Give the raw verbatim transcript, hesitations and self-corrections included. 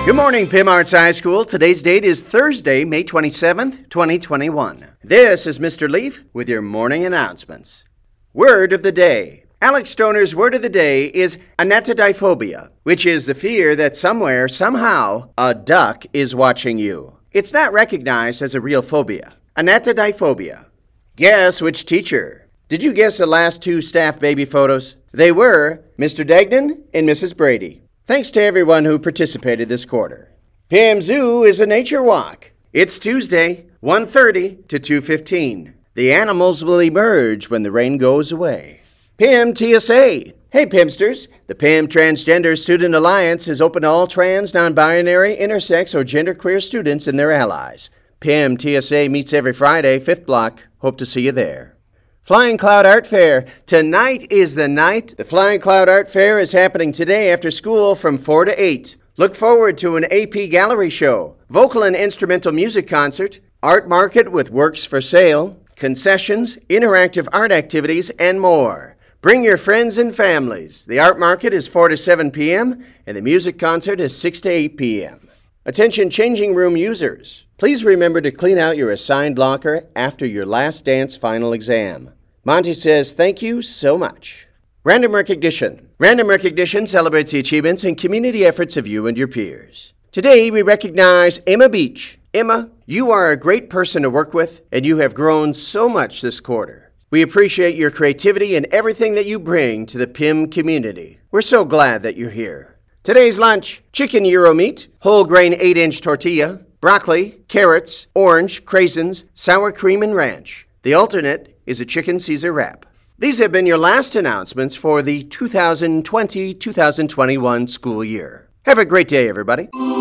Good morning, P I M Arts High School. Today's date is Thursday, May twenty-seventh, twenty twenty-one. This is Mister Leaf with your morning announcements. Word of the day. Alex Stoner's word of the day is anatidiphobia, which is the fear that somewhere, somehow, a duck is watching you. It's not recognized as a real phobia. Anatidiphobia. Guess which teacher? Did you guess the last two staff baby photos? They were Mister Degnan and Missus Brady. Thanks to everyone who participated this quarter. P M Zoo is a nature walk. It's Tuesday, one thirty to two fifteen. The animals will emerge when the rain goes away. P M T S A. Hey, Pimsters. The P M Transgender Student Alliance is open to all trans, non-binary, intersex, or genderqueer students and their allies. P M T S A meets every Friday, fifth block. Hope to see you there. Flying Cloud Art Fair. Tonight is the night. The Flying Cloud Art Fair is happening today after school from four to eight. Look forward to an A P gallery show, vocal and instrumental music concert, art market with works for sale, concessions, interactive art activities, and more. Bring your friends and families. The art market is four to seven p.m. and the music concert is six to eight p.m. Attention changing room users. Please remember to clean out your assigned locker after your last dance final exam. Monty says thank you so much. Random recognition. Random recognition celebrates the achievements and community efforts of you and your peers. Today we recognize Emma Beach. Emma, you are a great person to work with, and you have grown so much this quarter. We appreciate your creativity and everything that you bring to the P I M community. We're so glad that you're here. Today's lunch, chicken gyro meat, whole grain eight inch tortilla, broccoli, carrots, orange, craisins, sour cream, and ranch. The alternate is a chicken Caesar wrap. These have been your last announcements for the two thousand twenty to two thousand twenty-one school year. Have a great day, everybody.